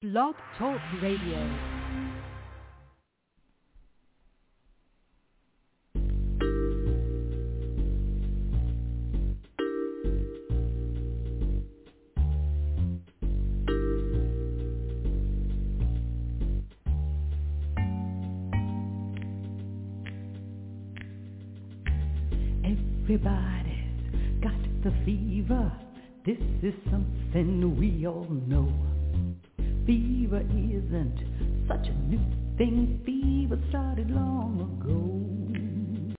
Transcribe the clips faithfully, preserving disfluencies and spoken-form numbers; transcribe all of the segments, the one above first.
Blog Talk Radio. Everybody's got the fever. This is something we all know. Fever isn't such a new thing. Fever started long ago.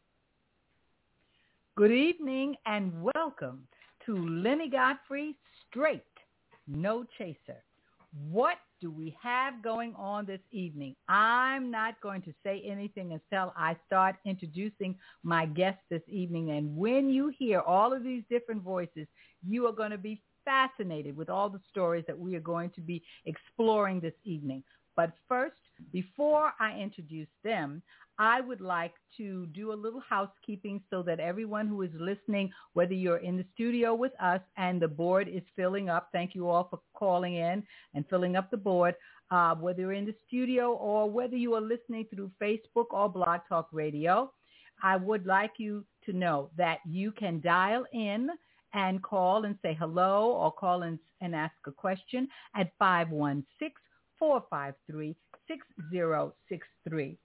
Good evening and welcome to Lenny Godfrey Straight, No Chaser. What do we have going on this evening? I'm not going to say anything until I start introducing my guests this evening. And when you hear all of these different voices, you are going to be fascinated with all the stories that we are going to be exploring this evening. But first, before I introduce them, I would like to do a little housekeeping so that everyone who is listening, whether you're in the studio with us and the board is filling up, thank you all for calling in and filling up the board, uh, whether you're in the studio or whether you are listening through Facebook or Blog Talk Radio, I would like you to know that you can dial in and call and say hello or call in and ask a question at five one six, four five three, six zero six three.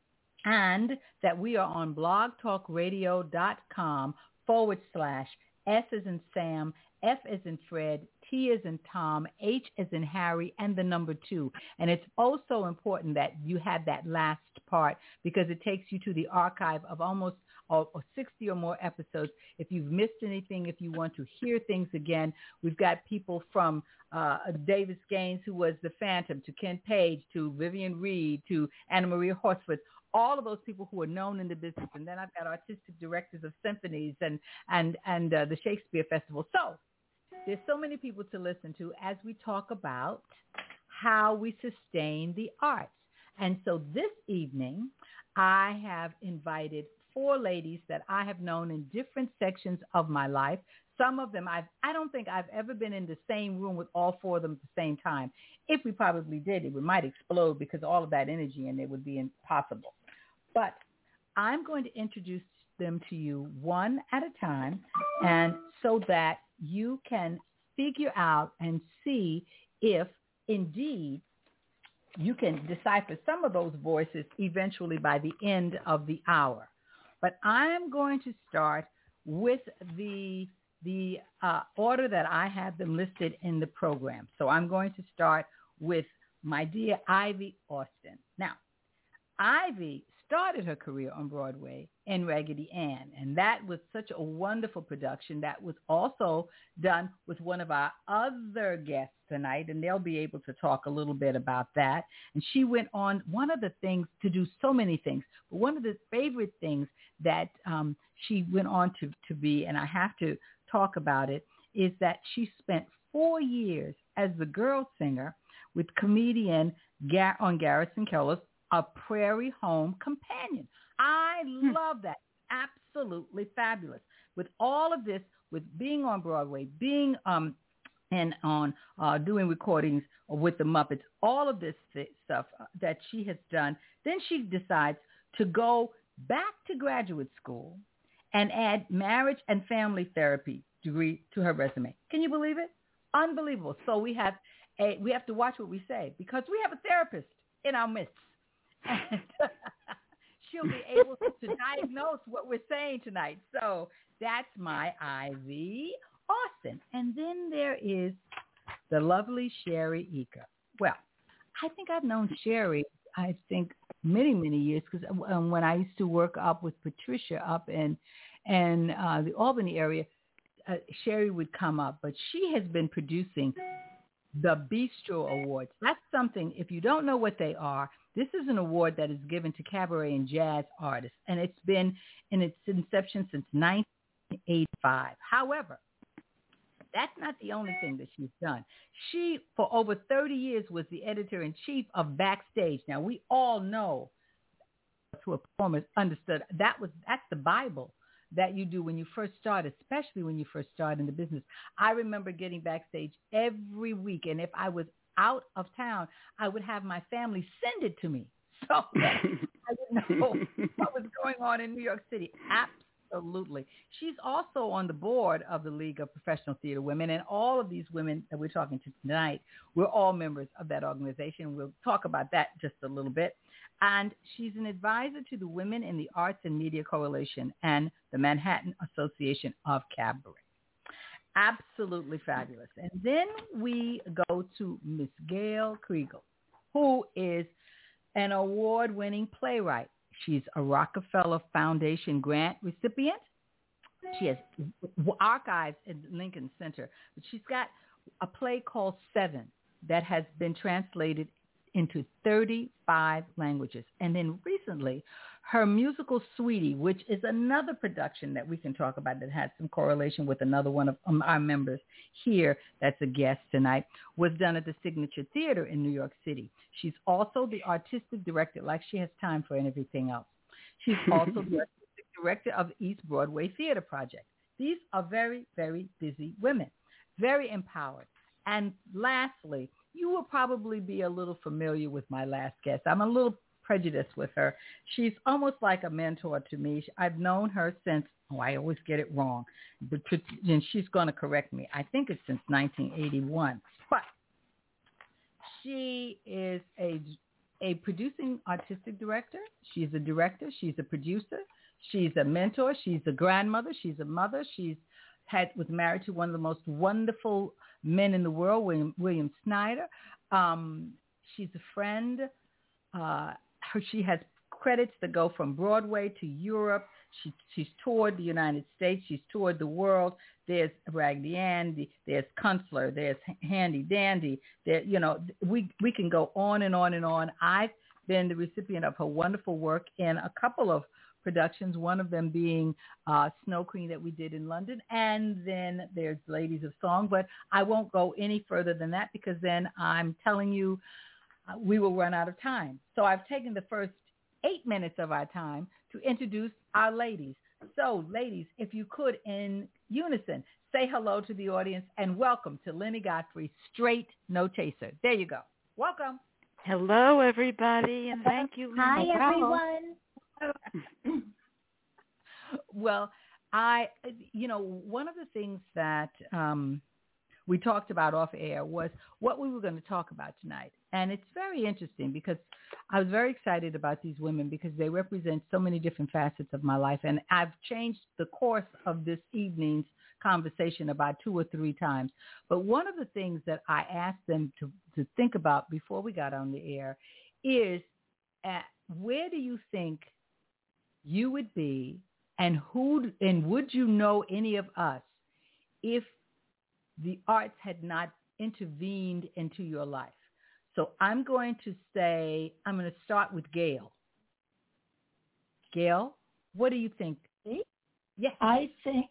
And that we are on blogtalkradio.com forward slash S as in Sam, F as in Fred, T as in Tom, H as in Harry, and the number two. And it's also important that you have that last part because it takes you to the archive of almost or, or sixty or more episodes. If you've missed anything, if you want to hear things again, we've got people from uh, Davis Gaines, who was the Phantom, to Ken Page, to Vivian Reed, to Anna Maria Horsford, all of those people who are known in the business. And then I've got artistic directors of symphonies and, and, and uh, the Shakespeare Festival. So there's so many people to listen to as we talk about how we sustain the arts. And so this evening, I have invited four ladies that I have known in different sections of my life. Some of them, I've, I don't think I've ever been in the same room with all four of them at the same time. If we probably did, it might explode because all of that energy in it would be impossible. But I'm going to introduce them to you one at a time, and so that you can figure out and see if indeed you can decipher some of those voices eventually by the end of the hour. But I'm going to start with the the uh, order that I have them listed in the program. So I'm going to start with my dear Ivy Austin. Now, Ivy started her career on Broadway in Raggedy Ann, and that was such a wonderful production that was also done with one of our other guests tonight, and they'll be able to talk a little bit about that. And she went on, one of the things, to do so many things, but one of the favorite things that um, she went on to, to be, and I have to talk about it, is that she spent four years as the girl singer with comedian Gar- on Garrison Keller's A Prairie Home Companion. I love that. Absolutely fabulous. With all of this, with being on Broadway, being um, and on uh, doing recordings with the Muppets, all of this th- stuff that she has done, then she decides to go back to graduate school and add marriage and family therapy degree to her resume. Can you believe it? Unbelievable. So we have a, we have to watch what we say because we have a therapist in our midst. And she'll be able to diagnose what we're saying tonight. So that's my Ivy Austin. And then there is the lovely Sherry Eaker. Well, I think I've known Sherry, I think, many, many years because um, when I used to work up with Patricia up in, in uh, the Albany area, uh, Sherry would come up. But she has been producing the Bistro Awards. That's something, if you don't know what they are, this is an award that is given to cabaret and jazz artists, and it's been in its inception since nineteen eighty-five. However, that's not the only thing that she's done. She, for over thirty years, was the editor-in-chief of Backstage. Now, we all know, who are performers understood, that was that's the Bible that you do when you first start, especially when you first start in the business. I remember getting Backstage every week, and if I was out of town, I would have my family send it to me so that I would know what was going on in New York City. Absolutely. She's also on the board of the League of Professional Theater Women, and all of these women that we're talking to tonight, we're all members of that organization. We'll talk about that just a little bit. And she's an advisor to the Women in the Arts and Media Coalition and the Manhattan Association of Cabaret. Absolutely fabulous. And then we go to Miss Gail Kriegel, who is an award-winning playwright. She's a Rockefeller Foundation grant recipient. She has archives at Lincoln Center. But she's got a play called Seven that has been translated into thirty-five languages. And then recently, her musical Sweetie, which is another production that we can talk about that has some correlation with another one of our members here that's a guest tonight, was done at the Signature Theater in New York City. She's also the artistic director, like she has time for everything else. She's also the artistic director of the East Broadway Theater Project. These are very, very busy women, very empowered. And lastly, you will probably be a little familiar with my last guest. I'm a little prejudiced with her. She's almost like a mentor to me. I've known her since, oh, I always get it wrong, but and she's going to correct me. I think it's since nineteen eighty-one. But she is a a producing artistic director. She's a director. She's a producer. She's a mentor. She's a grandmother. She's a mother. She's had was married to one of the most wonderful men in the world, William, William Snyder. Um, she's a friend. Uh, her, she has credits that go from Broadway to Europe. She, she's toured the United States. She's toured the world. There's Raggedy Ann. There's Kunstler. There's Handy Dandy. There, you know, we we can go on and on and on. I've been the recipient of her wonderful work in a couple of productions, one of them being uh, Snow Queen that we did in London, and then there's Ladies of Song, but I won't go any further than that because then I'm telling you uh, we will run out of time. So I've taken the first eight minutes of our time to introduce our ladies. So ladies, if you could in unison, say hello to the audience and welcome to Lenny Godfrey, Straight No Chaser. There you go. Welcome. Hello, everybody, and thank you. Hi, everyone. Well, I, you know, one of the things that um, we talked about off air was what we were going to talk about tonight. And it's very interesting because I was very excited about these women because they represent so many different facets of my life. And I've changed the course of this evening's conversation about two or three times. But one of the things that I asked them to, to think about before we got on the air is at where do you think you would be, and who, and would you know any of us if the arts had not intervened into your life? So I'm going to say, I'm going to start with Gail. Gail, what do you think? Yes. I think,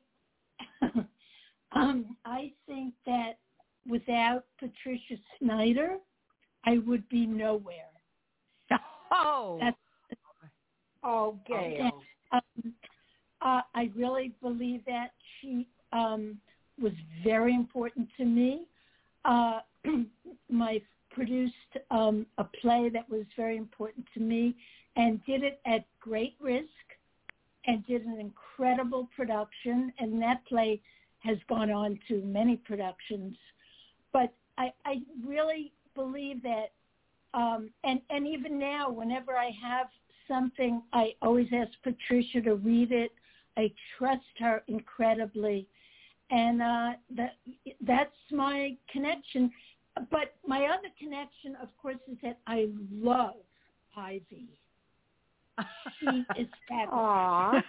um, I think that without Patricia Snyder, I would be nowhere. Oh, That's Oh, Gail. Um, uh, I really believe that she um, was very important to me. Uh, my produced um, a play that was very important to me and did it at great risk and did an incredible production. And that play has gone on to many productions. But I, I really believe that, um, and, and even now, whenever I have something, I always ask Patricia to read it. I trust her incredibly. And uh, that that's my connection. But my other connection, of course, is that I love Ivy. She is fabulous.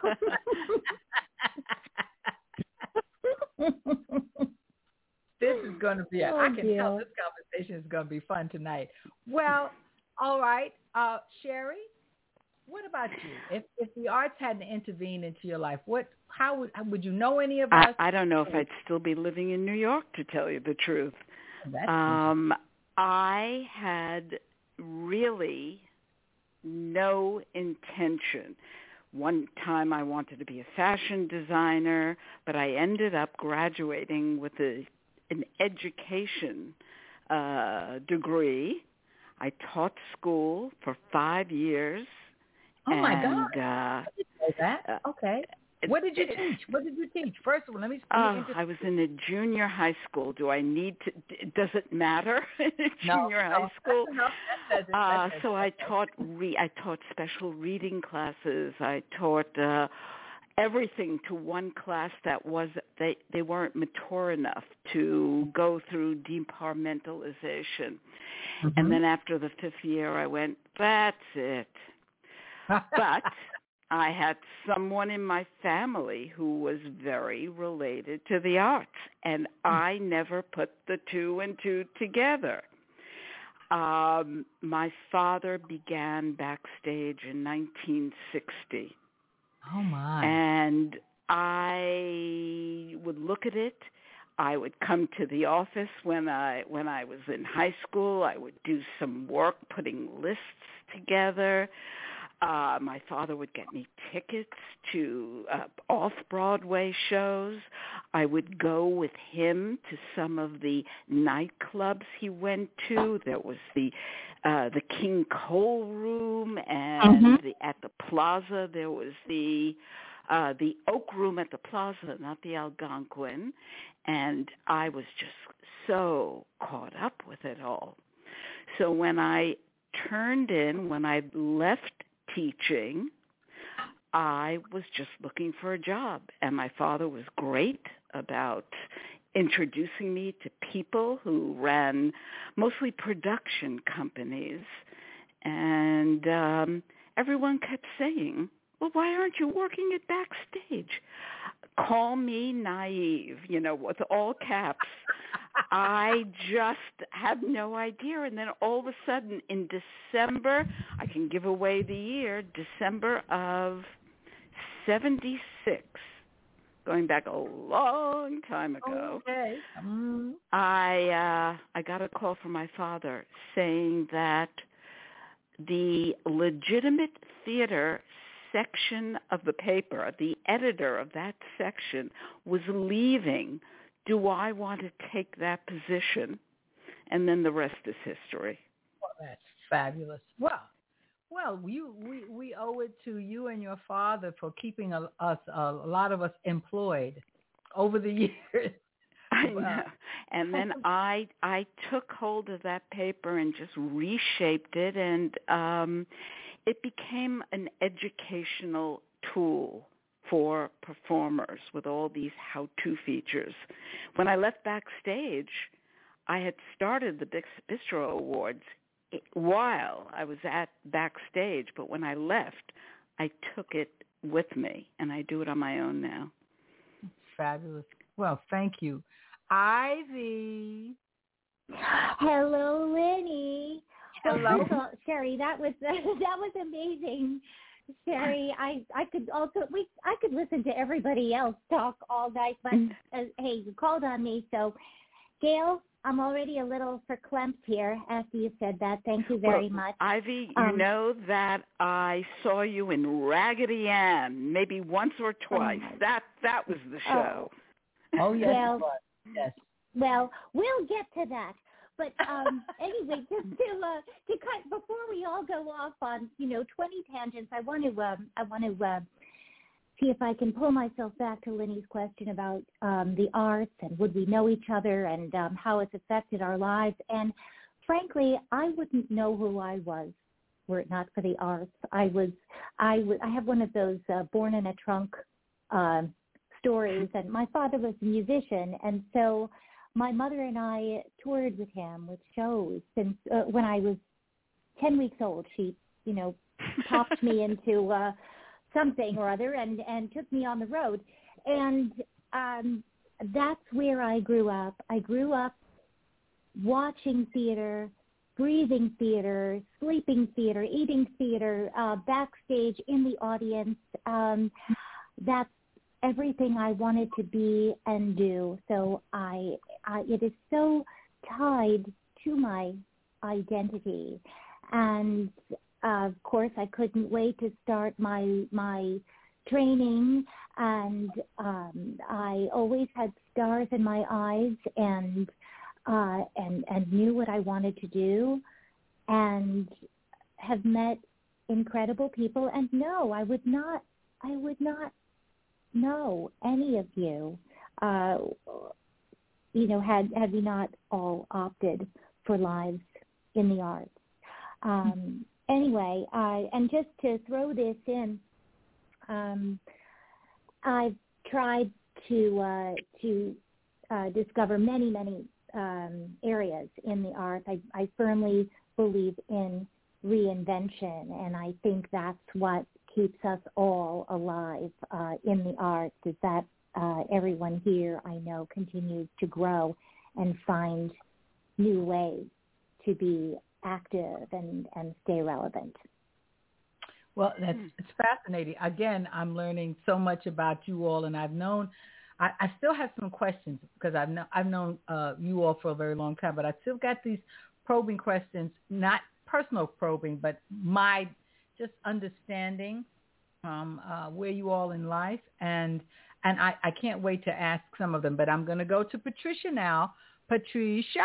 This is going to be, a, oh, I can dear. tell this conversation is going to be fun tonight. Well, all right. Uh, Sherry, what about you? If if the arts hadn't intervened into your life, what? How would would you know any of I, us? I don't know if I'd still be living in New York, to tell you the truth. That's um, I had really no intention. One time I wanted to be a fashion designer, but I ended up graduating with a, an education uh, degree. I taught school for five years. Oh, and, my God. Uh, I didn't know that. Okay. What did you teach? What did you teach? First of all, let me. Let me Oh, I was in a junior high school. Do I need to? Does it matter? No, junior no, high school. No, that doesn't, that Uh, doesn't. so I taught. Re- I taught special reading classes. I taught uh, everything to one class that was they they weren't mature enough to go through departmentalization. Mm-hmm. And then after the fifth year, I went. That's it. But I had someone in my family who was very related to the arts, and I never put the two and two together. Um, my father began backstage in nineteen sixty. Oh, my. And I would look at it. I would come to the office when I when I was in high school. I would do some work putting lists together. Uh, my father would get me tickets to uh, off-Broadway shows. I would go with him to some of the nightclubs he went to. There was the uh, the King Cole Room, and Mm-hmm. the, at the Plaza there was the uh, the Oak Room at the Plaza, not the Algonquin. And I was just so caught up with it all. So when I turned in, when I left teaching, I was just looking for a job, and my father was great about introducing me to people who ran mostly production companies, and um, everyone kept saying, well, why aren't you working at Backstage? Call me naive, you know, with all caps. I just had no idea. And then all of a sudden in December, I can give away the year, December of seventy-six, going back a long time ago, Okay. Mm. I uh, I got a call from my father saying that the legitimate theater section of the paper, the editor of that section, was leaving. Do I want to take that position? And then the rest is history. Well, that's fabulous. Well, well, you, we, we owe it to you and your father for keeping a, us, a lot of us employed over the years. I know. And then I I took hold of that paper and just reshaped it, and um, it became an educational tool for performers with all these how-to features. When I left Backstage, I had started the Bistro Awards while I was at Backstage, but when I left, I took it with me, and I do it on my own now. Fabulous. Well, thank you. Ivy. Hello, Lenny. Hello. Well, first of all, Sherry, that was that was amazing. Sherry, I, I could also we I could listen to everybody else talk all night, but uh, hey, you called on me, so Gail, I'm already a little verklempt here after you said that. Thank you very well, much. Ivy, you um, know that I saw you in Raggedy Ann maybe once or twice. Oh, that that was the show. Oh, oh yes, well, yes. Well, we'll get to that. But um, anyway, just to uh, to cut before we all go off on you know twenty tangents, I want to um, I want to uh, see if I can pull myself back to Lenny's question about um, the arts and would we know each other and um, how it's affected our lives. And frankly, I wouldn't know who I was were it not for the arts. I was I was I have one of those uh, born in a trunk uh, stories, and my father was a musician, and so my mother and I toured with him with shows since uh, when I was ten weeks old. She, you know, popped me into uh, something or other and, and took me on the road. And um, that's where I grew up. I grew up watching theater, breathing theater, sleeping theater, eating theater, uh, backstage in the audience. Um, that's everything I wanted to be and do. So I, I, it is so tied to my identity. And uh, of course, I couldn't wait to start my my training. And um, I always had stars in my eyes. And uh, and, and knew what I wanted to do and have met incredible people. And no, I would not, I would not know any of you, uh, you know, had, had we not all opted for lives in the arts. Um, anyway, uh, and just to throw this in, um, I've tried to uh, to uh, discover many, many um, areas in the arts. I, I firmly believe in reinvention, and I think that's what keeps us all alive uh, in the arts, is that uh, everyone here, I know, continues to grow and find new ways to be active and, and stay relevant. Well, that's it's fascinating. Again, I'm learning so much about you all, and I've known, I, I still have some questions because I've, know, I've known uh, you all for a very long time, but I still got these probing questions, not personal probing, but my just understanding um, uh, where you all in life, and and I, I can't wait to ask some of them, but I'm going to go to Patricia now. Patricia?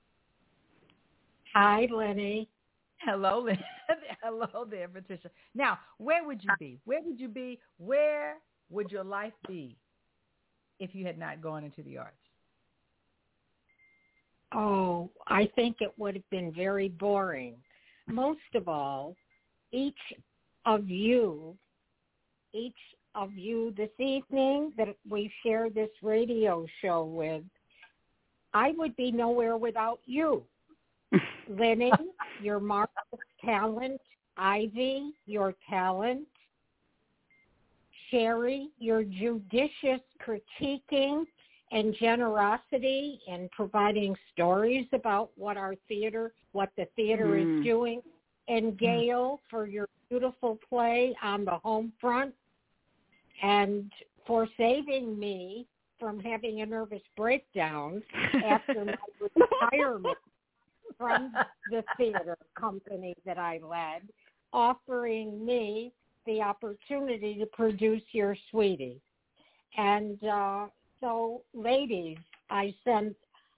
Hi, Lenny. Hello, hello there, Patricia. Now, where would you be? Where would you be? Where would your life be if you had not gone into the arts? Oh, I think it would have been very boring. Most of all, each of you, each of you this evening that we share this radio show with, I would be nowhere without you. Lenny, your marvelous talent. Ivy, your talent. Sherry, your judicious critiquing and generosity in providing stories about what our theater, what the theater mm. is doing. And Gail, for your beautiful play on the home front, and for saving me from having a nervous breakdown after my retirement from the theater company that I led, offering me the opportunity to produce Your Sweetie. And uh, so, ladies, I send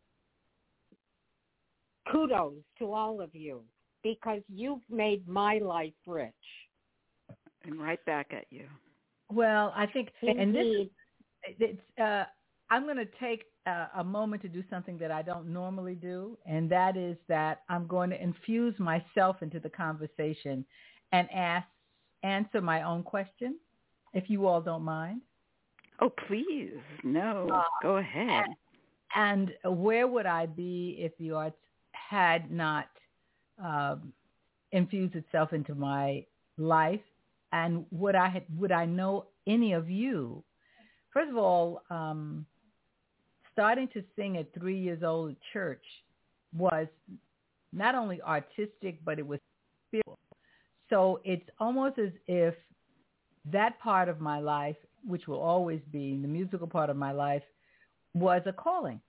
kudos to all of you because you've made my life rich. And right back at you. Well, I think, Indeed. and this is, it's, uh, I'm going to take a, a moment to do something that I don't normally do, and that is that I'm going to infuse myself into the conversation and ask, answer my own question, if you all don't mind. Oh, please. No, uh, go ahead. And, and where would I be if the arts had not um, infused itself into my life? And would I had, would I know any of you? First of all, um, starting to sing at three years old at church was not only artistic, but it was spiritual. So it's almost as if that part of my life, which will always be the musical part of my life, was a calling.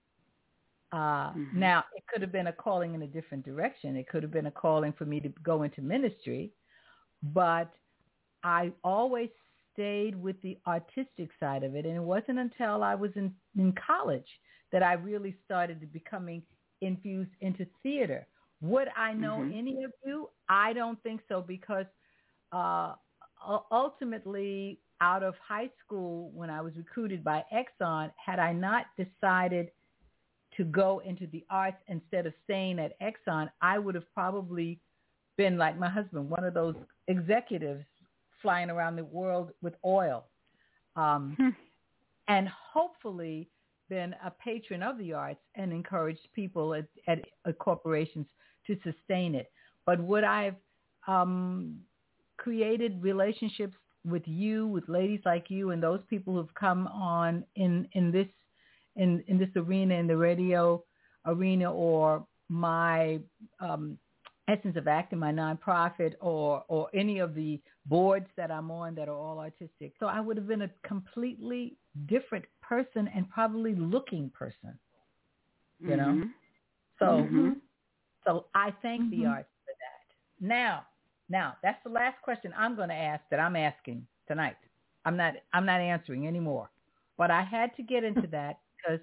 Uh, mm-hmm. Now, it could have been a calling in a different direction. It could have been a calling for me to go into ministry, but I always stayed with the artistic side of it. And it wasn't until I was in, in college that I really started to becoming infused into theater. Would I know mm-hmm. any of you? I don't think so, because uh, ultimately out of high school, when I was recruited by Exxon, had I not decided to go into the arts instead of staying at Exxon, I would have probably been like my husband, one of those executives flying around the world with oil, um, hmm. and hopefully been a patron of the arts and encouraged people at, at, at corporations to sustain it. But would I have um, created relationships with you, with ladies like you, and those people who've come on in, in this in, in this arena, in the radio arena, or my um, Essence of Acting, my nonprofit, or or any of the boards that I'm on that are all artistic. So I would have been a completely different person and probably looking person, you know? Mm-hmm. So mm-hmm. so I thank mm-hmm. the arts for that. Now, now that's the last question I'm going to ask that I'm asking tonight. I'm not I'm not answering anymore. But I had to get into that because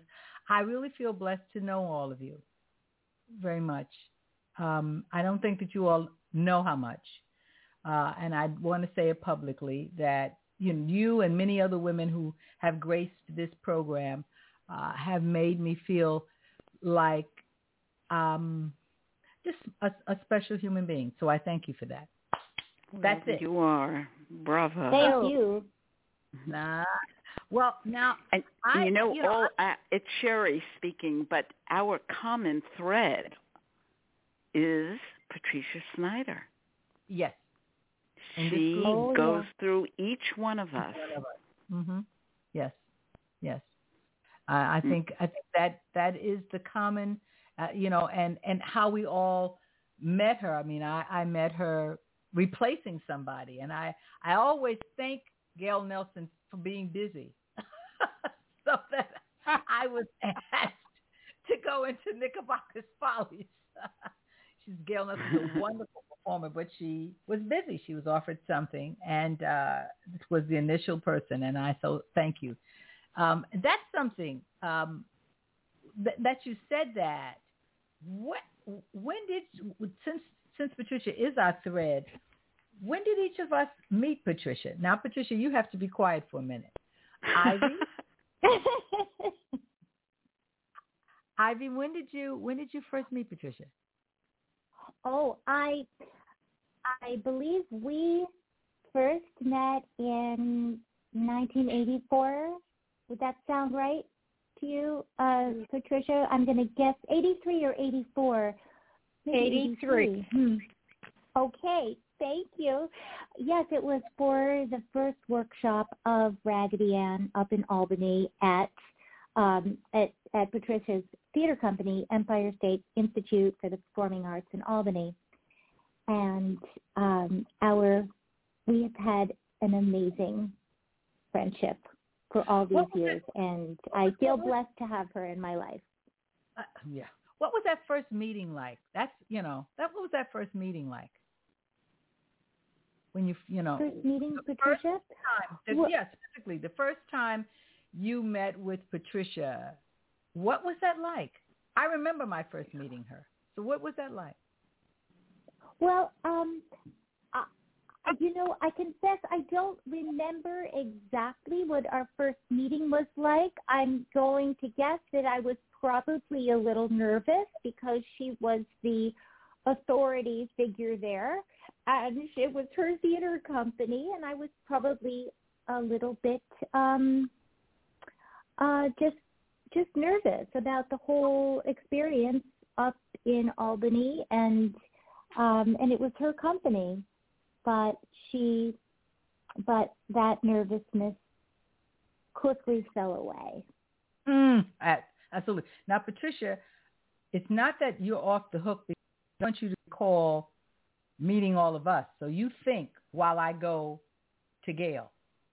I really feel blessed to know all of you very much. Um, I don't think that you all know how much. Uh, and I want to say it publicly that you, know, you and many other women who have graced this program uh, have made me feel like um, just a, a special human being. So I thank you for that. Well, That's it. You are. Bravo. Thank you. Nah. Well, now, And I, you know, you know all uh, it's Sherry speaking, but our common thread is Patricia Snyder. yes. And She Oh, goes yeah. through each one of us. Mm-hmm. Yes, yes. Uh, I Mm. think I think that that is the common, uh, you know, and and how we all met her. I mean, I, I met her replacing somebody, and I I always thank Gail Nelson for being busy, so that I was asked to go into Knickerbocker's Follies. She's Gail Nelson's a wonderful performer, but she was busy. She was offered something, and uh, this was the initial person, and I so thank you. Um, that's something um, th- that you said that. What? When did since since Patricia is our thread? When did each of us meet Patricia? Now, Patricia, you have to be quiet for a minute. Ivy, Ivy, when did you when did you first meet Patricia? Oh, I I believe we first met in nineteen eighty-four. Would that sound right to you, uh, Patricia? I'm going to guess eighty-three or eighty-four. Maybe eighty-three. eighty-three. Hmm. Okay, thank you. Yes, it was for the first workshop of Raggedy Ann up in Albany at um, at, at Patricia's theater company, Empire State Institute for the Performing Arts in Albany. And um, our we have had an amazing friendship for all these years, and I feel blessed to have her in my life. Uh, yeah. What was that first meeting like? That's you know that what was that first meeting like? When you you know First meeting, the Patricia? First time, the, What- yeah, specifically the first time you met with Patricia. What was that like? I remember my first meeting her. So what was that like? Well, um, I, you know, I confess I don't remember exactly what our first meeting was like. I'm going to guess that I was probably a little nervous because she was the authority figure there, and it was her theater company, and I was probably a little bit um, uh, just just nervous about the whole experience up in Albany, and um, and it was her company, but she, but that nervousness quickly fell away. Mm, absolutely. Now, Patricia, it's not that you're off the hook because I want you to recall meeting all of us. So you think while I go to Gail.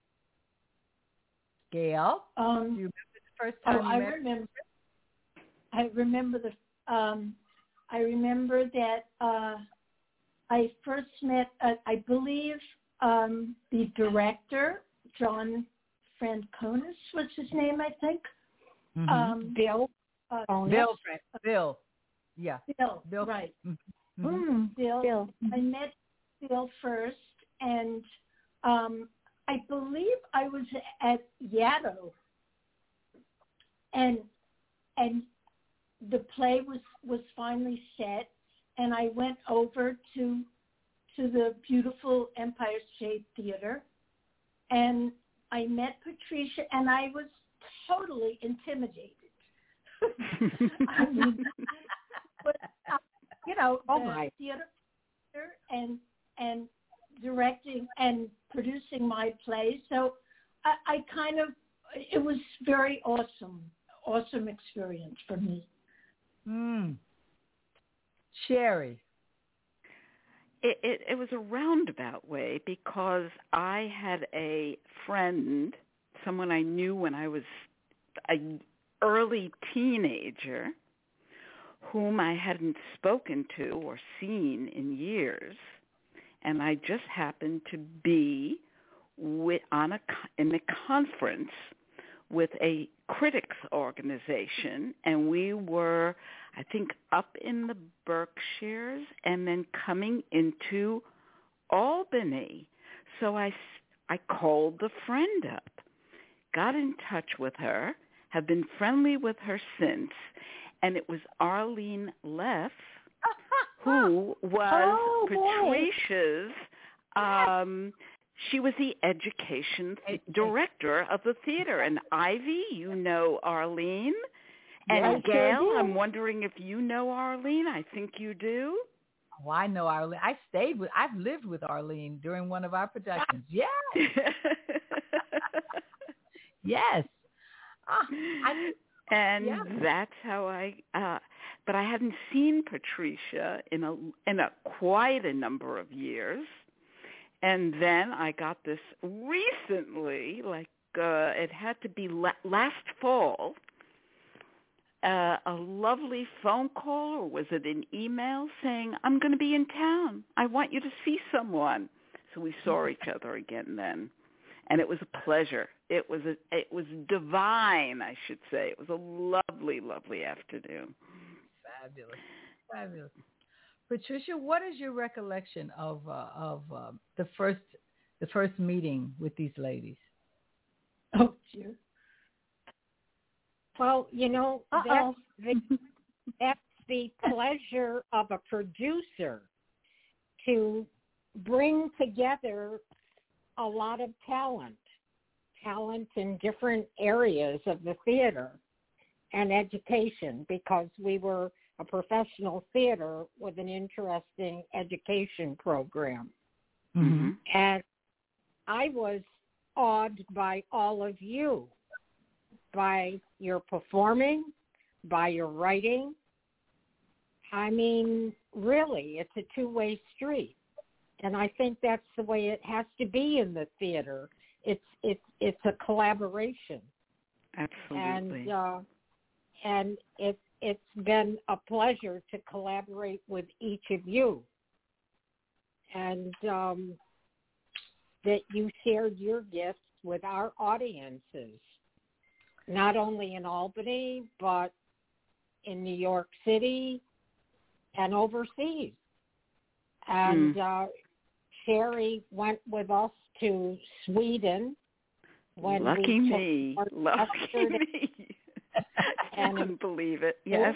Gail, Um, do you remember the first time oh, you I met? remember. I remember the. Um, I remember that uh, I first met. Uh, I believe um, the director, John Franconis, was his name. I think. Mm-hmm. Um, Bill. uh, Bill, Frank, Bill, yeah, Bill. Bill. Right. Mm-hmm. Mm, Bill. Bill. I met Bill first, and um, I believe I was at Yaddo, and and the play was, was finally set, and I went over to to the beautiful Empire State Theater, and I met Patricia, and I was totally intimidated. I mean, but uh, you know, Oh the my. theater and and directing and producing my play. So I, I kind of, it was very awesome, awesome experience for me. Mm. Sherry. It, it, it was a roundabout way because I had a friend, someone I knew when I was an early teenager, whom I hadn't spoken to or seen in years, and I just happened to be with, on a in a conference with a critics organization, and we were, I think, up in the Berkshires and then coming into Albany. So I, I called the friend up, got in touch with her, have been friendly with her since, and it was Arlene Leff, who was oh, Patricia's, um, she was the education director of the theater. And Ivy, you know Arlene. And yes, Gail, I'm wondering if you know Arlene. I think you do. Oh, I know Arlene. I stayed with, I've lived with Arlene during one of our productions. Yes. Yes. Ah, I, and yeah. that's how I, uh, but I hadn't seen Patricia in a, in a quite a number of years. And then I got this recently, like uh, it had to be la- last fall, uh, a lovely phone call, or was it an email saying, I'm going to be in town. I want you to see someone. So we saw each other again then. And it was a pleasure. It was a, it was divine, I should say. It was a lovely, lovely afternoon. Fabulous. Fabulous. Patricia, what is your recollection of uh, of uh, the first the first meeting with these ladies? Oh, dear. Well, you know, Uh-oh. that's the, that's the pleasure of a producer, to bring together a lot of talent, talent in different areas of the theater and education, because we were a professional theater with an interesting education program. Mm-hmm. And I was awed by all of you, by your performing, by your writing. I mean, really, it's a two-way street. And I think that's the way it has to be in the theater. It's it's it's a collaboration. Absolutely. And uh, and it it's been a pleasure to collaborate with each of you. And um, that you shared your gifts with our audiences, not only in Albany, but in New York City and overseas. And mm. uh, Sherry went with us to Sweden. When Lucky we me. Lucky me. And, I couldn't believe it. Yes.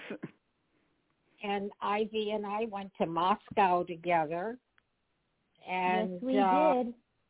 And Ivy and I went to Moscow together. And yes, we uh, did.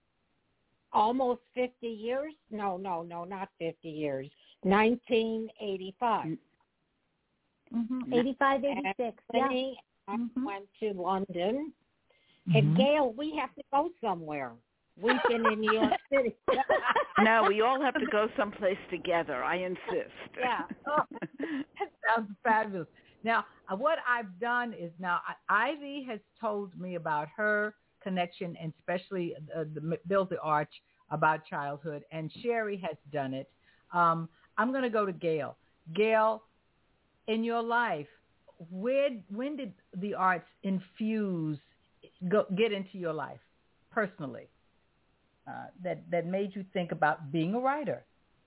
Almost fifty years? No, no, no, not fifty years. nineteen eighty-five. Mm-hmm. eighty-five, eighty-six. And yeah. I mm-hmm. went to London. Mm-hmm. And Gail, we have to go somewhere. We've been in New York City. No, we all have to go someplace together. I insist. Yeah. Oh, that sounds fabulous. Now, uh, what I've done is now I, Ivy has told me about her connection, and especially uh, the Build the Arch, about childhood, and Sherry has done it. Um, I'm going to go to Gail. Gail, in your life, where when did the arts infuse, go, get into your life personally, uh, that, that made you think about being a writer?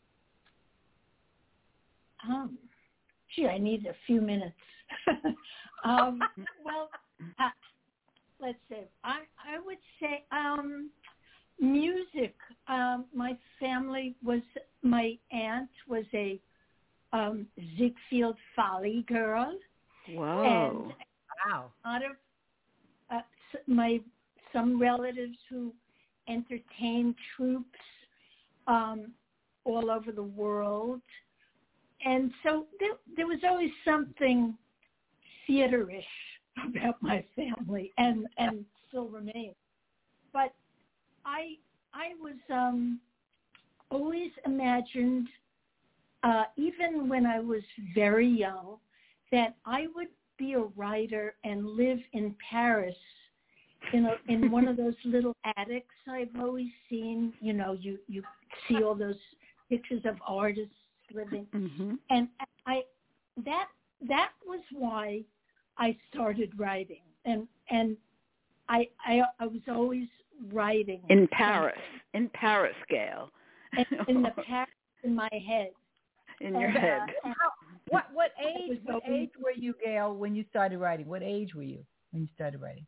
Um, gee, I need a few minutes. um, well, uh, let's see. I, I would say um, music. Um, my family was, my aunt was a um, Ziegfeld Folly girl. Whoa. And wow. a lot of uh, my, some relatives who entertained troops um, all over the world. And so there, there was always something theater-ish about my family, and, and still remains. But I I was um, always imagined, uh, even when I was very young, that I would be a writer and live in Paris in a, in one of those little attics I've always seen. You know, you, you see all those pictures of artists living. Mm-hmm. And I that that was why I started writing. And and I I, I was always writing. In Paris. In Paris, Gail. And in the Paris in my head. in your And, uh, head. and How, what what age was what going- age were you, Gail, when you started writing? What age were you when you started writing?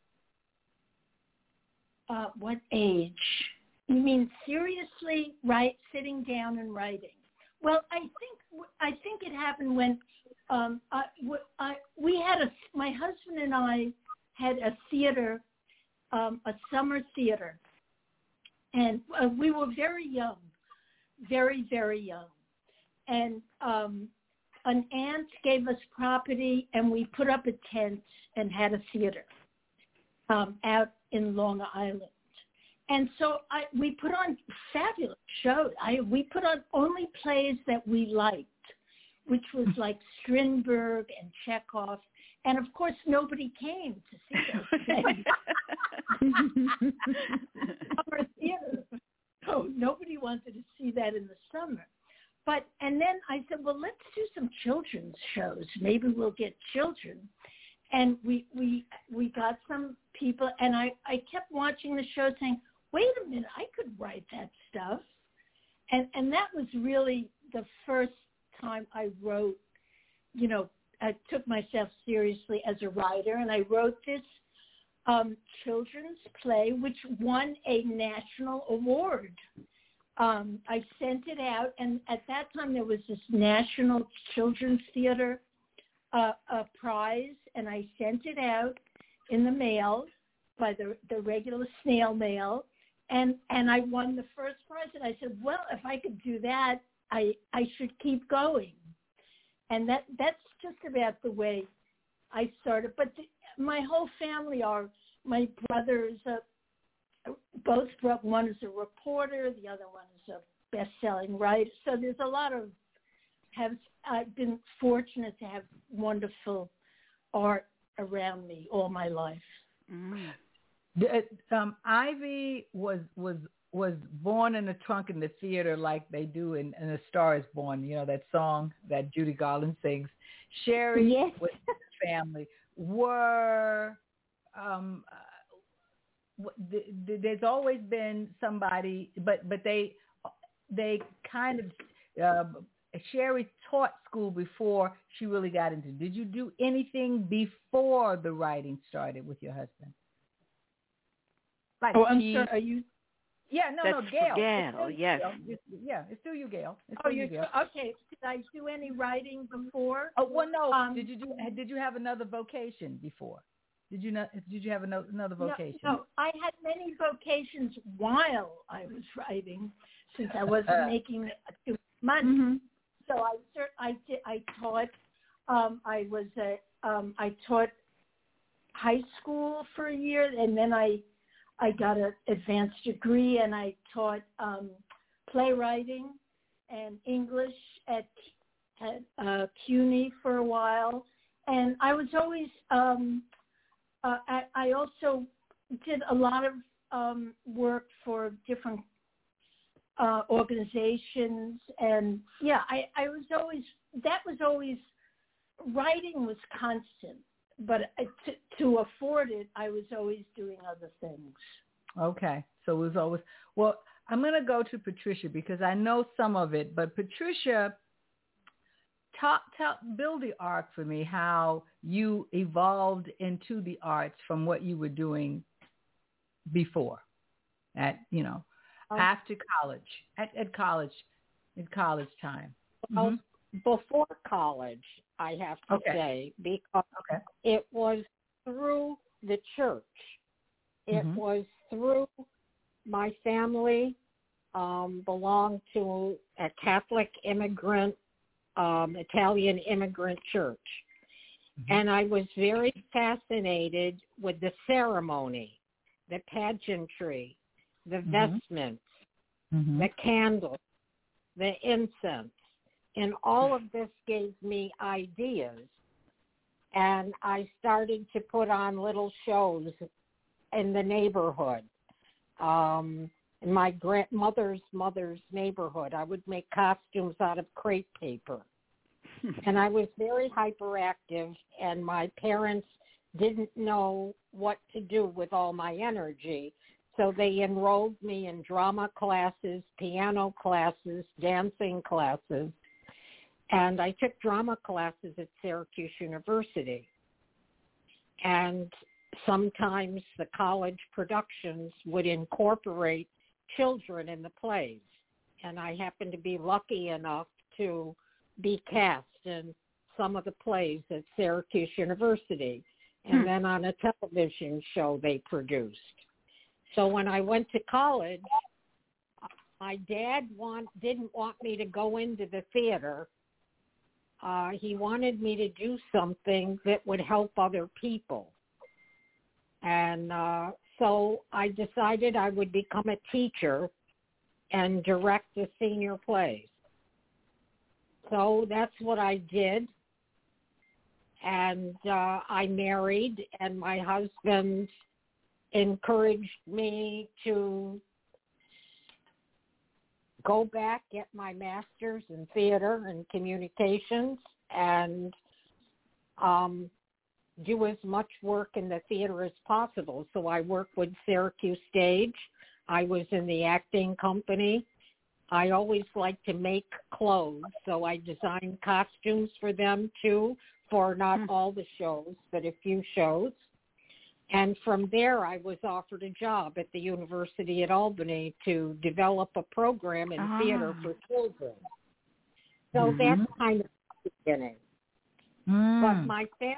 Uh, what age? You mean seriously, right? Sitting down and writing? Well, I think I think it happened when um, I, I, we had a. My husband and I had a theater, um, a summer theater, and uh, we were very young, very very young, and um, an aunt gave us property, and we put up a tent and had a theater um, out in Long Island. And so I, we put on fabulous shows. I, we put on only plays that we liked, which was like Strindberg and Chekhov. And, of course, nobody came to see those plays. Summer theater. So nobody wanted to see that in the summer. But and then I said, well, let's do some children's shows. Maybe we'll get children. And we we we got some people, and I, I kept watching the show saying, wait a minute, I could write that stuff. And and that was really the first time I wrote, you know, I took myself seriously as a writer, and I wrote this um, children's play, which won a national award. Um, I sent it out, and at that time there was this National Children's Theater uh, uh, prize, and I sent it out in the mail by the, the regular snail mail, and, and I won the first prize. And I said, well, if I could do that, I I should keep going. And that that's just about the way I started. But the, my whole family are, my brothers, uh, both, one is a reporter, the other one is a best-selling writer. So there's a lot of, have I've been fortunate to have wonderful art around me all my life. Mm. Um, Ivy was was was born in the trunk in the theater like they do in, in A Star Is Born, you know, that song that Judy Garland sings. Sherry yes. with his family were, um, uh, th- th- there's always been somebody, but, but they, they kind of, uh, Sherry taught school before she really got into it. Did you do anything before the writing started with your husband? Like oh, I'm she, sorry. Are you? Yeah, no, That's no, Gail. Gail, It's yes. Gail. It's, yeah, it's still you, Gail. It's Oh, still you you, Gail. okay? Did I do any writing before? Oh, well, no. Um, did you do? Did you have another vocation before? Did you not? Did you have another, another No, vocation? no, I had many vocations while I was writing, since I wasn't Uh, making too much money. Mm-hmm. So I cer- I did I taught. Um, I was a um, I taught high school for a year, and then I I got an advanced degree, and I taught um, playwriting and English at at uh, CUNY for a while, and I was always. Um, uh, I, I also did a lot of um, work for different uh, organizations, and yeah, I, I was always that was always writing was constant, but to, to afford it, I was always doing other things. Okay, so it was always well. I'm going to go to Patricia because I know some of it, but Patricia, talk, tell, build the arc for me how you evolved into the arts from what you were doing before, at you know, Um, after college, at, at college, at college time. Well, Mm-hmm. before college, I have to Okay. say, because Okay. it was through the church. It Mhm. was through my family um, belonged to a Catholic immigrant, um, Italian immigrant church. Mm-hmm. And I was very fascinated with the ceremony, the pageantry, the Mhm. vestments, Mm-hmm. the candles, the incense. And all of this gave me ideas. And I started to put on little shows in the neighborhood. Um, in my grandmother's mother's neighborhood, I would make costumes out of crepe paper. And I was very hyperactive, and my parents didn't know what to do with all my energy. So they enrolled me in drama classes, piano classes, dancing classes. And I took drama classes at Syracuse University. And sometimes the college productions would incorporate children in the plays. And I happened to be lucky enough to be cast in some of the plays at Syracuse University, and hmm. then on a television show they produced. So when I went to college, my dad want, didn't want me to go into the theater. Uh, he wanted me to do something that would help other people. And uh, so I decided I would become a teacher and direct the senior plays. So that's what I did. And uh, I married, and my husband encouraged me to go back, get my master's in theater and communications, and um, do as much work in the theater as possible. So I worked with Syracuse Stage. I was in the acting company. I always liked to make clothes, so I designed costumes for them too, for not mm-hmm. all the shows, but a few shows. And from there, I was offered a job at the University at Albany to develop a program in ah. theater for children. So mm-hmm. that's kind of the beginning. Mm. But my family,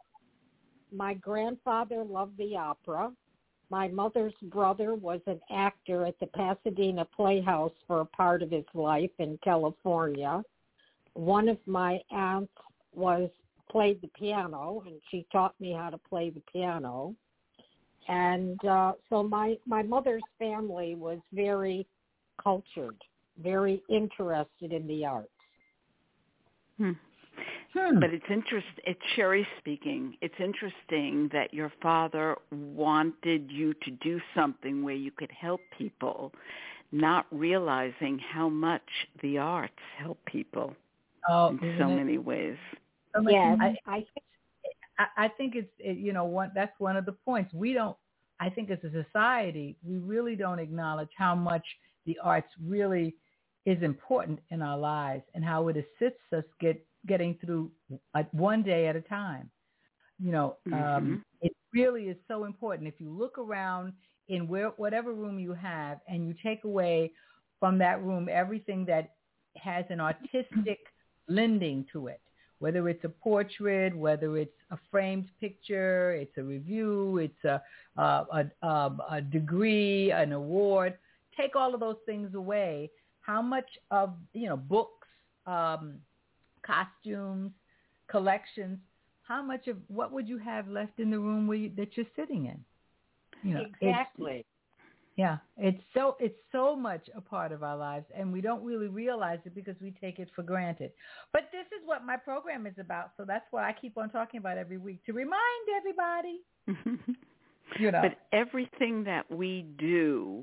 my grandfather loved the opera. My mother's brother was an actor at the Pasadena Playhouse for a part of his life in California. One of my aunts was played the piano, and she taught me how to play the piano. And uh, so my, my mother's family was very cultured, very interested in the arts. Hmm. Hmm. But it's interesting, it's Sherry speaking, it's interesting that your father wanted you to do something where you could help people, not realizing how much the arts help people oh, in so it? many ways. So yes, I, I, I think it's, it, you know, one, that's one of the points. We don't, I think as a society, we really don't acknowledge how much the arts really is important in our lives and how it assists us get getting through uh, one day at a time. You know, um, mm-hmm. it really is so important. If you look around in where, whatever room you have and you take away from that room everything that has an artistic lending to it, whether it's a portrait, whether it's a framed picture, it's a review, it's a, uh, a, a, a degree, an award, take all of those things away. How much of, you know, books, um, costumes, collections, how much of what would you have left in the room where you, that you're sitting in? You know, exactly. It's, yeah, it's so it's so much a part of our lives, and we don't really realize it because we take it for granted. But this is what my program is about, so that's what I keep on talking about every week, to remind everybody. You know, but everything that we do,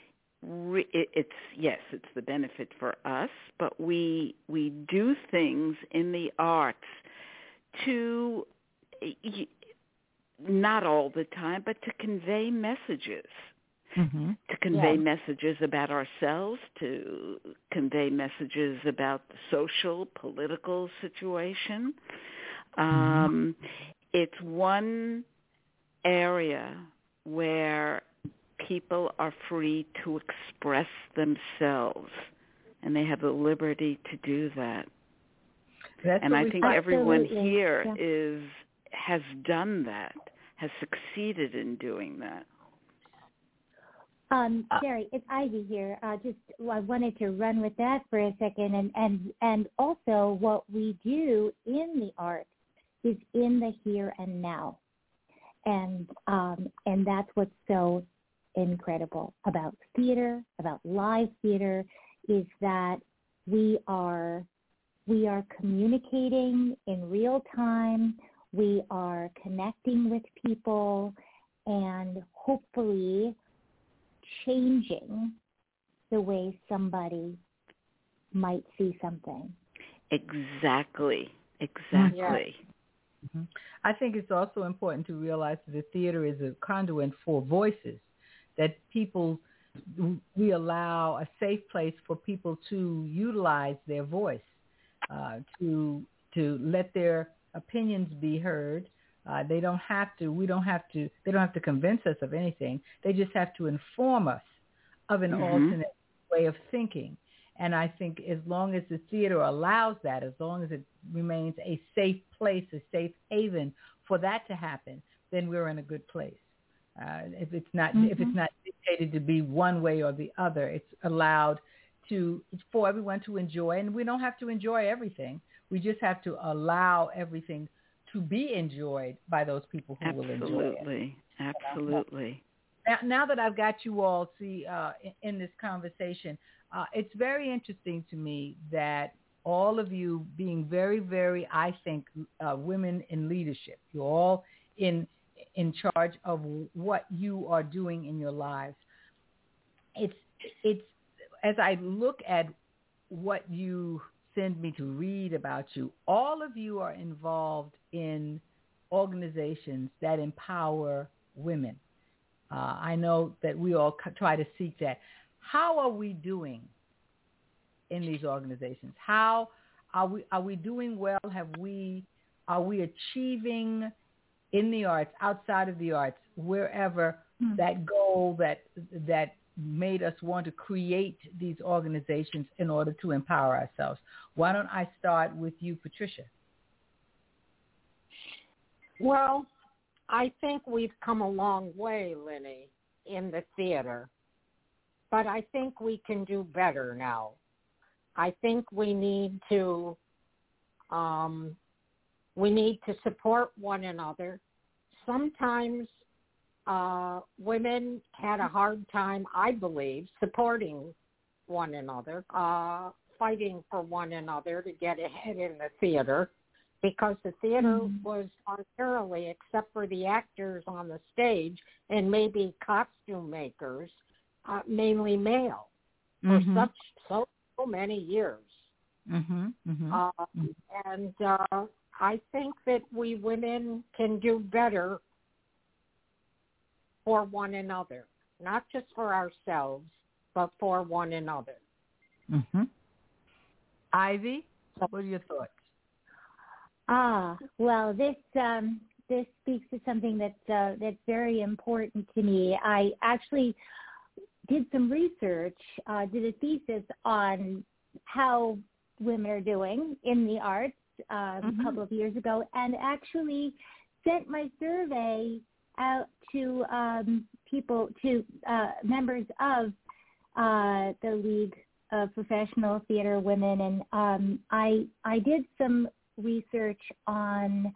it's yes, it's the benefit for us, but we we do things in the arts to, not all the time, but to convey messages, mm-hmm. to convey yeah. messages about ourselves, to convey messages about the social, political situation. Um, mm-hmm. It's one area where people are free to express themselves, and they have the liberty to do that. That's and I think everyone absolutely. here yeah. is has done that, has succeeded in doing that. Um, Sherry, it's Ivy here. Uh, just I wanted to run with that for a second, and, and, and also what we do in the arts is in the here and now, and um, and that's what's so incredible about theater, about live theater, is that we are we are communicating in real time. We are connecting with people and hopefully changing the way somebody might see something. Exactly. Exactly. Yeah. Mm-hmm. I think it's also important to realize that the theater is a conduit for voices, that people, we allow a safe place for people to utilize their voice. uh, to to let their opinions be heard. Uh, they don't have to. We don't have to. They don't have to convince us of anything. They just have to inform us of an mm-hmm. alternate way of thinking. And I think as long as the theater allows that, as long as it remains a safe place, a safe haven for that to happen, then we're in a good place. Uh, if it's not mm-hmm. if it's not dictated to be one way or the other, it's allowed to for everyone to enjoy, and we don't have to enjoy everything. We just have to allow everything to be enjoyed by those people who absolutely. will enjoy it. Absolutely. Now, now that I've got you all see uh, in, in this conversation, uh, it's very interesting to me that all of you being very, very, I think, uh, women in leadership. You're all in in charge of what you are doing in your lives. It's it's as I look at what you send me to read about you, all of you are involved in organizations that empower women. Uh, I know that we all try to seek that. How are we doing in these organizations? How are we are we doing well? Have we are we achieving in the arts, outside of the arts, wherever mm-hmm. that goal that that made us want to create these organizations in order to empower ourselves? Why don't I start with you, Patricia? Well, I think we've come a long way, Lenny, in the theater, but I think we can do better now. I think we need to um, we need to support one another. Sometimes uh, women had a hard time, I believe, supporting one another, uh, fighting for one another to get ahead in the theater, because the theater mm-hmm. was ordinarily, except for the actors on the stage and maybe costume makers, uh, mainly male mm-hmm. for such so, so many years. Mm-hmm. Mm-hmm. Uh, and uh, I think that we women can do better for one another, not just for ourselves, but for one another. Mm-hmm. Ivy, what are your thoughts? Ah, well, this um, this speaks to something that's uh, that's very important to me. I actually did some research, uh, did a thesis on how women are doing in the arts uh, mm-hmm. a couple of years ago, and actually sent my survey out to um, people, to uh, members of uh, the League of Professional Theater Women, and um, I I did some research on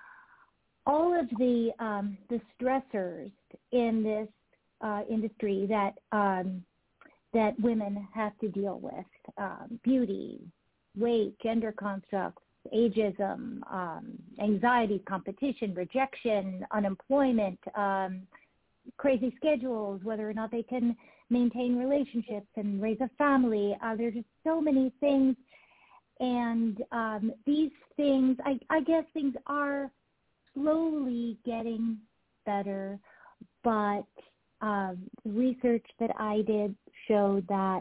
all of the um, the stressors in this uh, industry that um, that women have to deal with: um, beauty, weight, gender constructs, ageism, um, anxiety, competition, rejection, unemployment, um, crazy schedules, whether or not they can maintain relationships and raise a family. Uh, there are just so many things. And um, these things, I, I guess things are slowly getting better, but um, research that I did showed that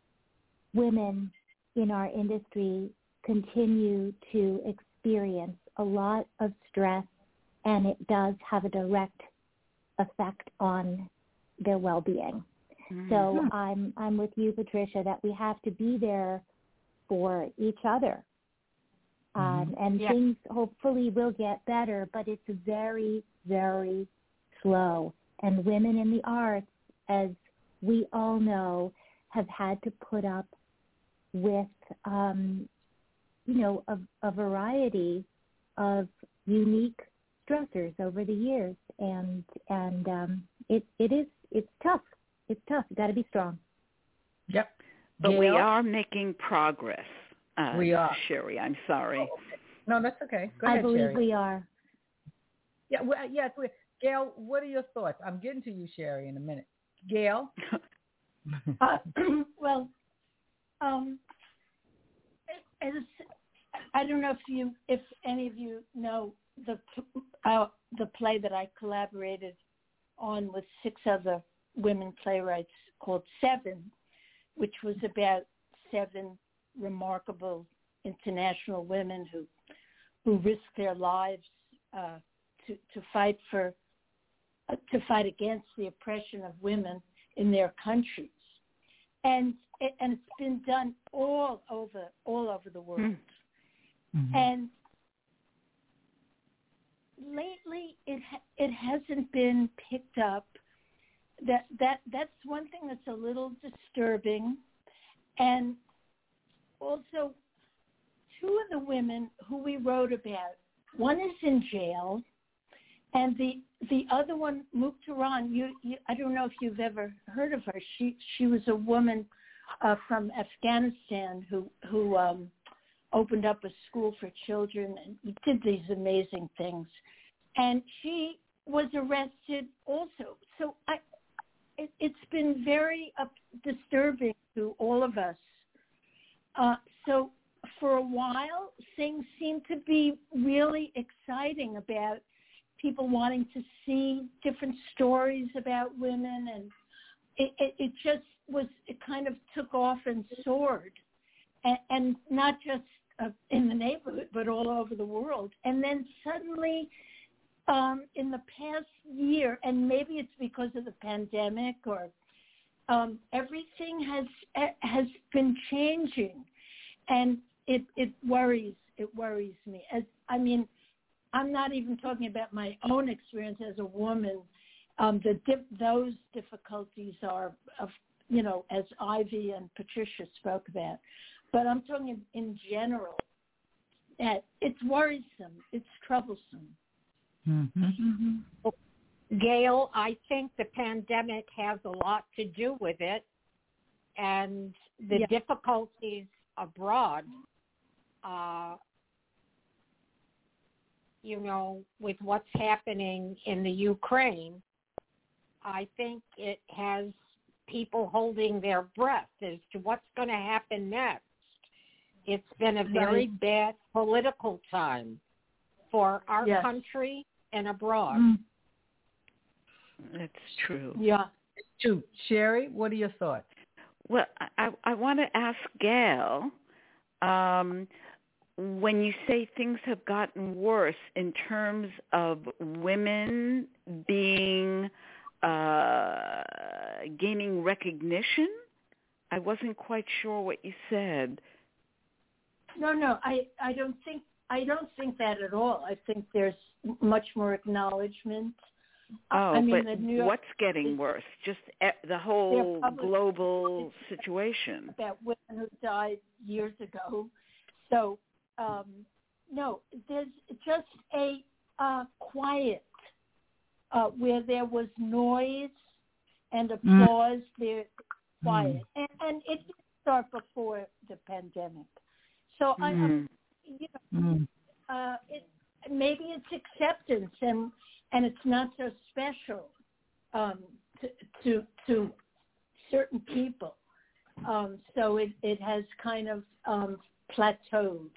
women in our industry continue to experience a lot of stress, and it does have a direct effect on their well-being. Mm-hmm. So I'm I'm with you, Patricia, that we have to be there for each other. Um, mm-hmm. and yeah. things hopefully will get better, but it's very, very slow. And women in the arts, as we all know, have had to put up with, um, you know, a, a variety of unique stressors over the years. And and um, it it is, it's tough. It's tough. You've got to be strong. Yep. But Gail? we are making progress. Uh, we are. Sherry, I'm sorry. Oh, okay. No, that's okay. Go I ahead, believe Sherry. we are. Yeah, well, yes. We, Gail, what are your thoughts? I'm getting to you, Sherry, in a minute. Gail? uh, well, um, as, I don't know if you, if any of you know the uh, the play that I collaborated on with six other women playwrights called Seven, which was about seven remarkable international women who who risk their lives uh, to to fight for uh, to fight against the oppression of women in their countries, and it, and it's been done all over all over the world, mm-hmm. and lately it ha- it hasn't been picked up. That that that's one thing that's a little disturbing, and also two of the women who we wrote about, one is in jail, and the the other one, Mukhtaran, you, you I don't know if you've ever heard of her. She she was a woman uh, from Afghanistan who who um, opened up a school for children and did these amazing things, and she was arrested also. So I. It, it's been very uh, disturbing to all of us. Uh, so for a while, things seemed to be really exciting about people wanting to see different stories about women, and it, it, it just was, it kind of took off and soared, and, and not just uh, in the neighborhood, but all over the world. And then suddenly, Um, in the past year, and maybe it's because of the pandemic, or um, everything has has been changing, and it it worries it worries me. As I mean, I'm not even talking about my own experience as a woman. Um, the dip, those difficulties are of you know, as Ivy and Patricia spoke about, but I'm talking in, in general that it's worrisome, it's troublesome. Mm-hmm. Mm-hmm. Gail, I think the pandemic has a lot to do with it, and the yeah. difficulties abroad, uh, you know, with what's happening in the Ukraine, I think it has people holding their breath as to what's going to happen next. It's been a very right. bad political time for our yes. country and abroad. Mm. That's true. Yeah, it's true. Sherry, what are your thoughts? Well, I, I want to ask Gail, um, when you say things have gotten worse in terms of women being, uh, gaining recognition, I wasn't quite sure what you said. No, no, I, I don't think I don't think that at all. I think there's much more acknowledgement. Oh, I mean, but the New York, what's getting worse? Just the whole global situation. About women who died years ago. So, um, no, there's just a uh, quiet uh, where there was noise and applause. Mm. There, quiet, mm. and, and it did start before the pandemic. So mm. I. I You know, mm. uh, it, maybe it's acceptance, and and it's not so special um, to, to to certain people. Um, so it, it has kind of um, plateaued.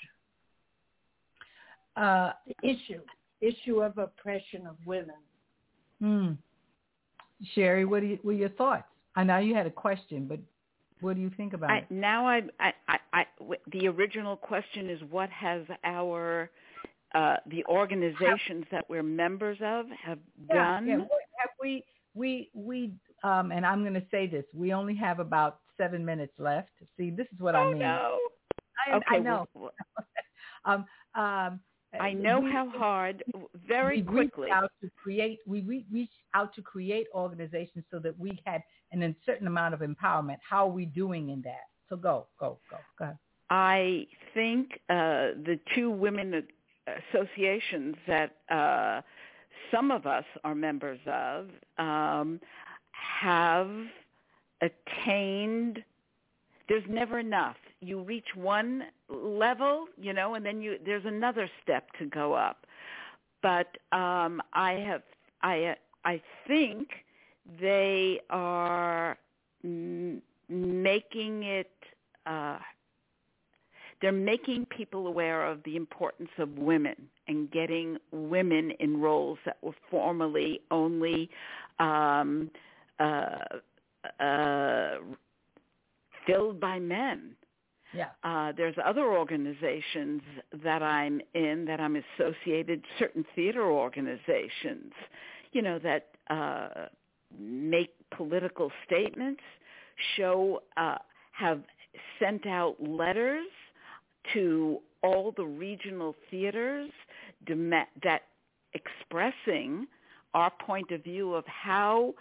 Uh, the issue issue of oppression of women. Mm. Sherry, what, do you, what are your thoughts? I know you had a question, but what do you think about I, it? Now, I, I, I, I, the original question is, what has our uh, the organizations that we're members of have yeah, done? Yeah. Have we, we, we, um, and I'm going to say this: we only have about seven minutes left. See, this is what oh, I mean. No. I, okay, I know. Well, um, um, I know we, how hard. Very we quickly, reached out to create. We re- reached out to create organizations so that we had an certain amount of empowerment. How are we doing in that? So go, go, go, go ahead. I think uh, the two women associations that uh, some of us are members of um, have attained. There's never enough. You reach one level, you know, and then you there's another step to go up. But um, I have, I, I think they are m- making it. Uh, they're making people aware of the importance of women and getting women in roles that were formerly only um, uh, uh, filled by men. Yeah. Uh, there's other organizations that I'm in, that I'm associated, certain theater organizations, you know, that uh, make political statements, show, uh, have sent out letters to all the regional theaters dem- that expressing our point of view of how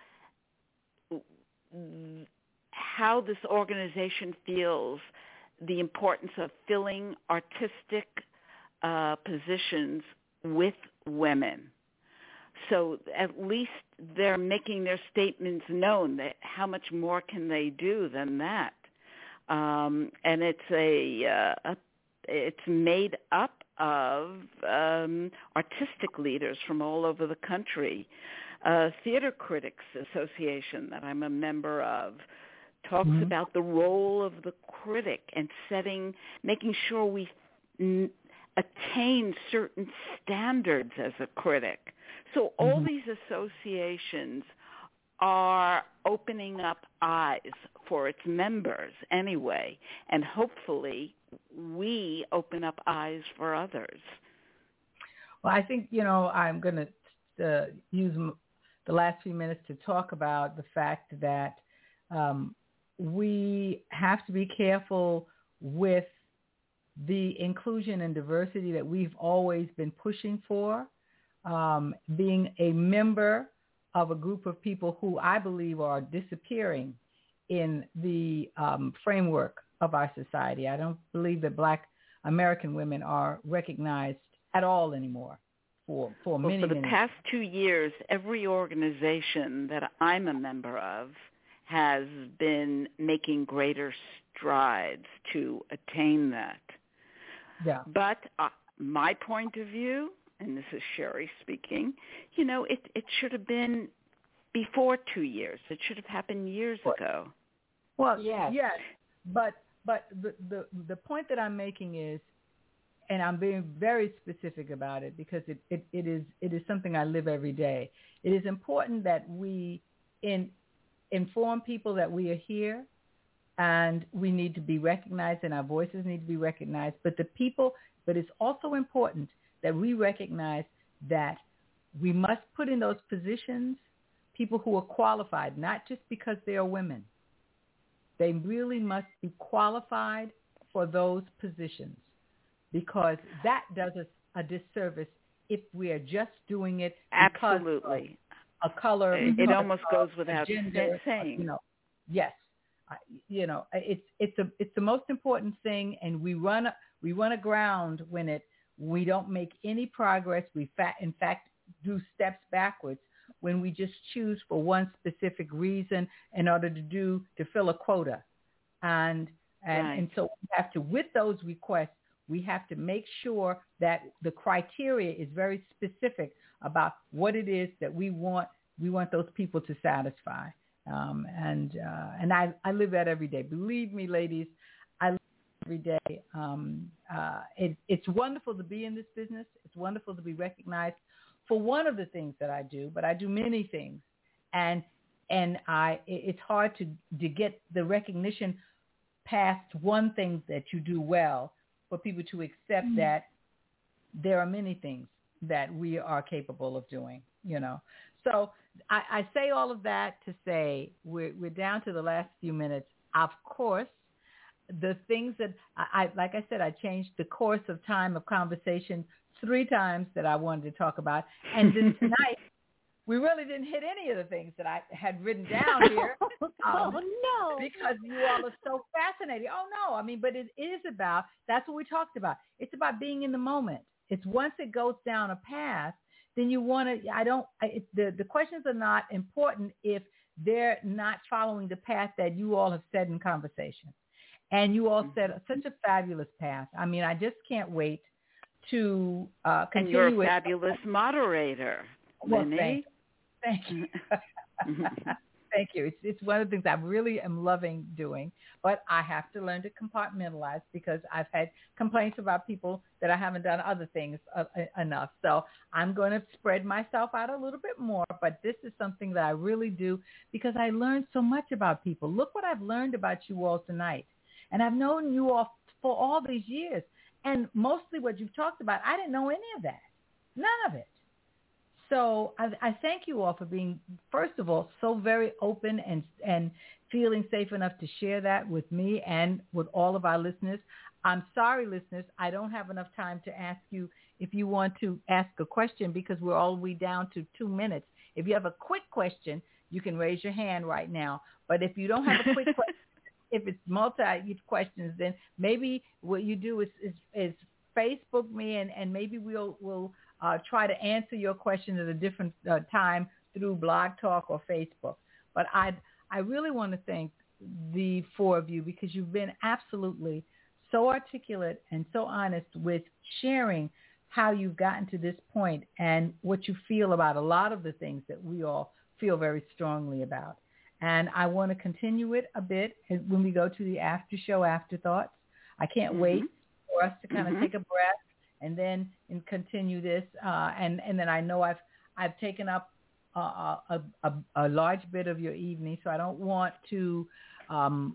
how this organization feels the importance of filling artistic uh, positions with women. So at least they're making their statements known that how much more can they do than that. Um, and it's a, uh, a it's made up of um, artistic leaders from all over the country. Uh, Theater Critics Association that I'm a member of talks mm-hmm. about the role of the critic and setting, making sure we n- attain certain standards as a critic. So all mm-hmm. these associations are opening up eyes for its members anyway, and hopefully we open up eyes for others. Well, I think, you know, I'm going to uh, use m- the last few minutes to talk about the fact that um, we have to be careful with the inclusion and diversity that we've always been pushing for. Um, being a member of a group of people who I believe are disappearing in the um, framework of our society. I don't believe that Black American women are recognized at all anymore for, for well, many, for the many past two years, every organization that I'm a member of has been making greater strides to attain that. Yeah. But uh, my point of view, and this is Sherry speaking, you know, it, it should have been before two years. It should have happened years ago. Well, yes, yes. But but the, the the point that I'm making is, and I'm being very specific about it because it, it, it is it is something I live every day. It is important that we in, inform people that we are here and we need to be recognized and our voices need to be recognized. But the people, but it's also important that we recognize that we must put in those positions people who are qualified, not just because they are women. They really must be qualified for those positions because that does us a disservice if we are just doing it because Absolutely. of a color. It, it almost goes without gender, saying. You know, yes. You know, it's it's a it's the most important thing, and we run we run aground when it we don't make any progress. We fa- in fact do steps backwards when we just choose for one specific reason in order to do to fill a quota, and and right. and so we have to, with those requests, we have to make sure that the criteria is very specific about what it is that we want we want those people to satisfy. Um, and uh, and I, I live that every day. Believe me, ladies, I live every day. Um, uh, it, it's wonderful to be in this business. It's wonderful to be recognized for one of the things that I do, but I do many things. And and I it's hard to, to get the recognition past one thing that you do well for people to accept mm-hmm. that there are many things that we are capable of doing, you know. So I, I say all of that to say we're, we're down to the last few minutes. Of course, the things that I, I, like I said, I changed the course of time of conversation three times that I wanted to talk about. And then tonight, we really didn't hit any of the things that I had written down here. Um, oh, no. Because you all are so fascinating. Oh, no. I mean, but it is about, that's what we talked about. It's about being in the moment. It's once it goes down a path, then you want to, I don't, I, the, the questions are not important if they're not following the path that you all have set in conversation. And you all set such a fabulous path. I mean, I just can't wait to uh, continue. And you're a with, fabulous moderator, well, Linny. Thank you. Thank you. Thank you. It's, it's one of the things I really am loving doing, but I have to learn to compartmentalize because I've had complaints about people that I haven't done other things uh, enough. So I'm going to spread myself out a little bit more, but this is something that I really do because I learned so much about people. Look what I've learned about you all tonight. And I've known you all for all these years. And mostly what you've talked about, I didn't know any of that. None of it. So I, I thank you all for being, first of all, so very open and and feeling safe enough to share that with me and with all of our listeners. I'm sorry, listeners, I don't have enough time to ask you if you want to ask a question because we're all the way down to two minutes. If you have a quick question, you can raise your hand right now. But if you don't have a quick question, if it's multi-questions, then maybe what you do is, is, is Facebook me and, and maybe we'll we'll uh, try to answer your question at a different uh, time through Blog Talk or Facebook. But I I really want to thank the four of you because you've been absolutely so articulate and so honest with sharing how you've gotten to this point and what you feel about a lot of the things that we all feel very strongly about. And I want to continue it a bit when we go to the after show afterthoughts. I can't mm-hmm. wait for us to kind mm-hmm. of take a breath and then and continue this. Uh, and, and then I know I've I've taken up uh, a, a, a large bit of your evening, so I don't want to um,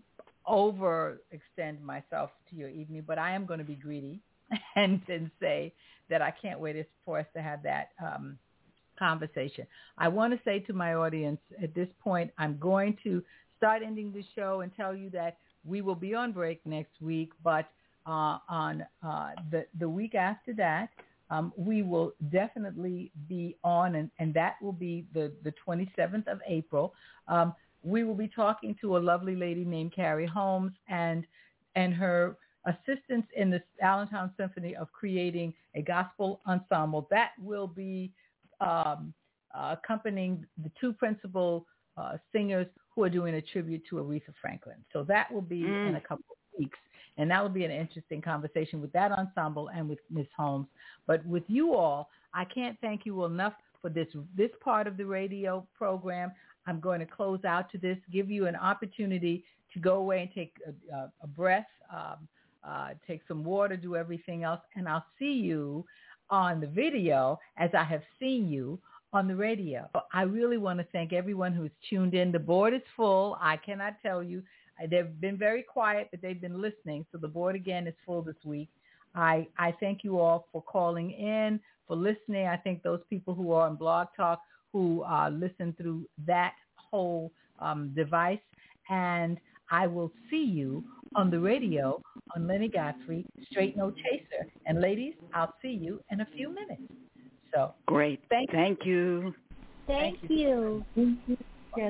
overextend myself to your evening, but I am going to be greedy and, and say that I can't wait for us to have that um, conversation. I want to say to my audience at this point, I'm going to start ending the show and tell you that we will be on break next week, but uh, on uh, the, the week after that, um, we will definitely be on, and, and that will be the, the twenty-seventh of April. Um, we will be talking to a lovely lady named Carrie Holmes and and her assistance in the Allentown Symphony of creating a gospel ensemble that will be um, uh, accompanying the two principal uh, singers who are doing a tribute to Aretha Franklin. So that will be mm. in a couple of weeks. And that will be an interesting conversation with that ensemble and with Miz Holmes. But with you all, I can't thank you enough for this this part of the radio program. I'm going to close out to this, give you an opportunity to go away and take a, a, a breath, um, uh, take some water, do everything else, and I'll see you on the video as I have seen you on the radio. I really want to thank everyone who's tuned in. The board is full. I cannot tell you. They've been very quiet, but they've been listening. So the board, again, is full this week. I, I thank you all for calling in, for listening. I thank those people who are on Blog Talk who uh, listen through that whole um, device. And I will see you on the radio on Lenny Godfrey, Straight No Chaser. And ladies, I'll see you in a few minutes. So great. Thank, thank you. Thank, thank you. you. Yes.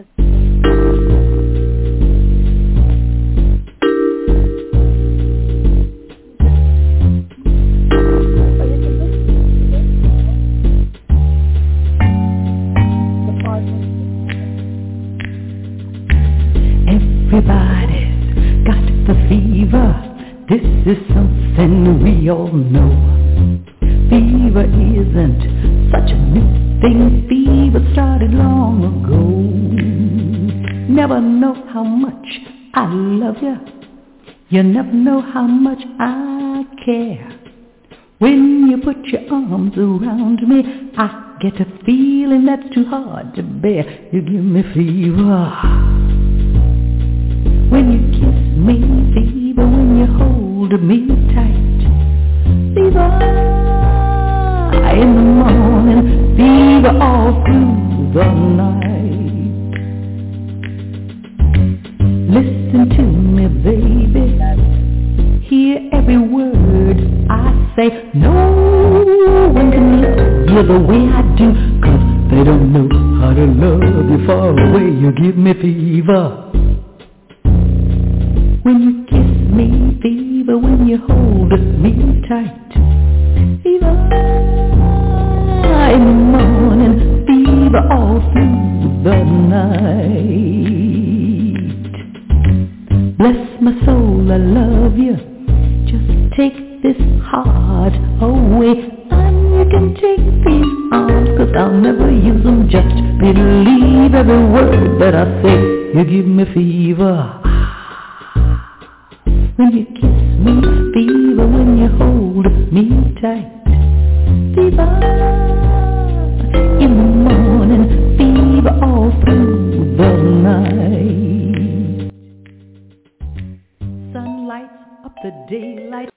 Everybody's got the fever. This is something we all know. Fever isn't such a new thing. Fever started long ago. Never know how much I love you. You never know how much I care. When you put your arms around me, I get a feeling that's too hard to bear. You give me fever. When you kiss me, fever. When you hold me tight, fever. In the morning, fever all through the night. Listen to me, baby. Hear every word I say. No one can love you the way I do, 'cause they don't know how to love you far away. You give me fever. When you kiss me, fever. When you hold me tight, fever. In the morning, fever all through the night. Bless my soul, I love you. Just take this heart away, and you can take these arms, 'cause I'll never use them. Just believe every word that I say. You give me fever. When you kiss me, fever. When you hold me tight, fever. In the morning, fever all through the night. Sun lights up the the daylight